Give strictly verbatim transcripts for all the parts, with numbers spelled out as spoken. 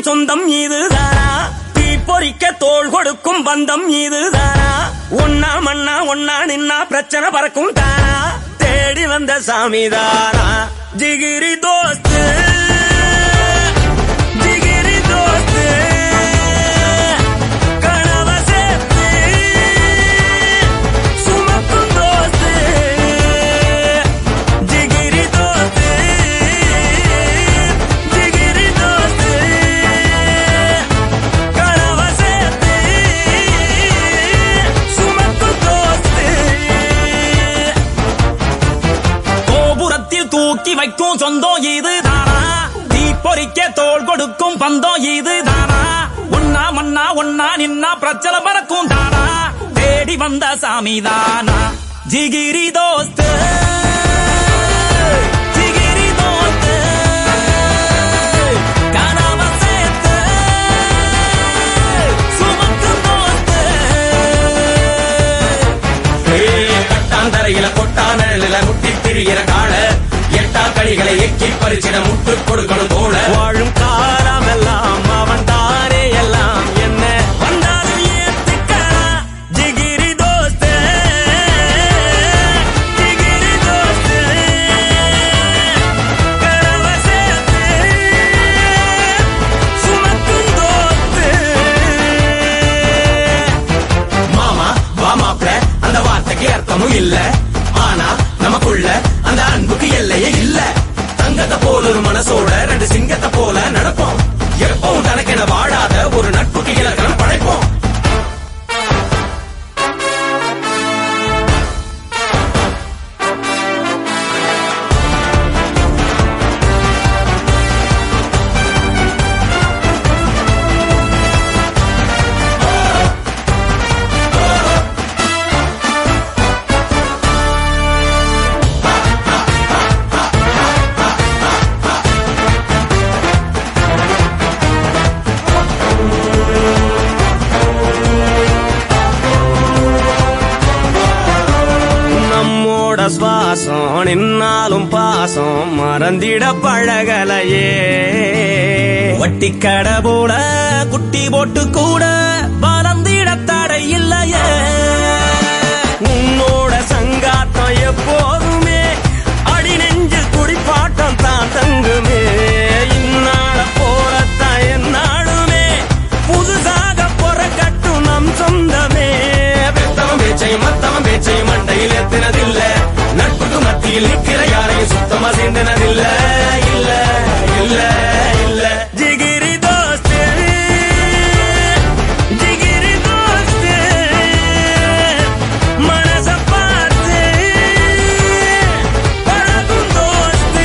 சொந்தம் இதுதானா? தீ பொறிக்க தோள் கொடுக்கும் பந்தம் இதுதானா? ஒன்னா மண்ணா ஒன்னா நின்னா பிரச்சனை பறக்கும் தானா? தேடி வந்த சாமிதானா ஜிகிரி தோஸ்து ஜிகிரி தோஸ்து கனவ சேர்த்து சுமக்கும் தோஸ்து ஜிகிரி தோஸ்து ஜிகிரி தோஸ்து கனவ சேர்த்து சுமக்கும் தோஸ்து கோபுரத்தில் தூக்கி வைக்கும் சொந்தம் இதுதானா? தீ பொறிக்க தோள் கொடுக்கும் பந்தம் இதுதானா? ஒன்னா மண்ணா ஒன்னா நின்னா பிரச்சனை பறக்கும் தானா? தேடி வந்த சாமிதானா ஜிகிரி தோஸ்து ஜிகிரி தோஸ்து கனவ சேர்த்து சுமக்கும் தோஸ்து. கட்டாந்தரையில கொட்டானல முட்டி திரிகிற கால எட்டா களிகளை எக்கி பறிச்சிட முட்டு கொடுக்கணும் தோழ. வாழும் காலமெல்லாம் அவன் தானே எல்லாம் என்ன வந்தாலும் ஏத்துக்கலாம் ஜிகிரி தோஸ்து ஜிகிரி தோஸ்து கனவ சேர்த்து சுமக்கும் தோஸ்து. மாமா வா மாப்ள அந்த வார்த்தைக்கு அர்த்தமும் இல்ல. ஆனா நமக்குள்ள அந்த அன்புக்கு எல்லையே இல்ல. தங்கத்தை போல ஒரு மனசோட ரெண்டு சிங்கத்தை போல நடப்போம். எப்பவும் தனக்கென வாழாத ஒரு நட்புக்கு இலக்கணம் படைப்போம். நம்மோட சுவாசம் நின்னாலும் பாசம் மறந்திட பழகலையே. வட்டி கடை போல குட்டி போட்டு கூட வளர்ந்திட தடை இல்லையே. உன்னோட சங்காத்தம் எப்போதுமே அடி நெஞ்சில் குடிப்பாட்டம் தான் தங்குமே. இந்நாள போலத்தான் என்னாலுமே புதுசாக பொறக்கட்டும் நம் சொந்தமே. பெத்தவன் பேச்சையும் மத்தவன் பேச்சையும் மண்டையில் எத்தினதில்ல. நட்புக்கு மத்தியில் நிற்கிற யாரையும் சுத்தமா சேர்ந்தனதில்ல. இல்ல இல்ல இல்ல ஜிகிரி தோஸ்து ஜிகிரி தோஸ்து மனச பார்த்து பழகும் தோஸ்து.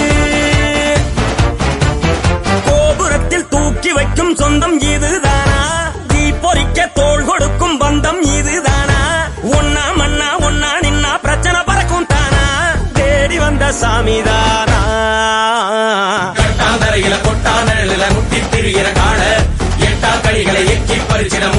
கோபுரத்தில் தூக்கி வைக்கும் சொந்தம் இதுதானா? தீ பொறிக்க தோள் கொடுக்கும் பந்தம் இதுதானா? ஒன்னா மண்ணா ஒன்னா நின்னா பிரச்சனை பறக்கும் தானா? தேடி வந்த சாமிதானா கட்டாந்தரையில கொட்டானல முட்டி திரிகிற கால எட்டா களிகளை எக்கி பறிச்சிட